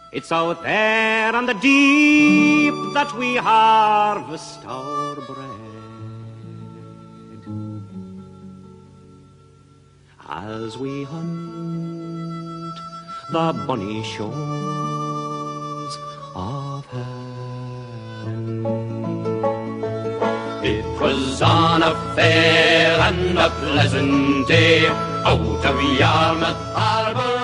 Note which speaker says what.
Speaker 1: It's out there on the deep that we harvest our bread. As we hunt the bonny shores of heaven. It was on a fair and a pleasant day out of Yarmouth Harbour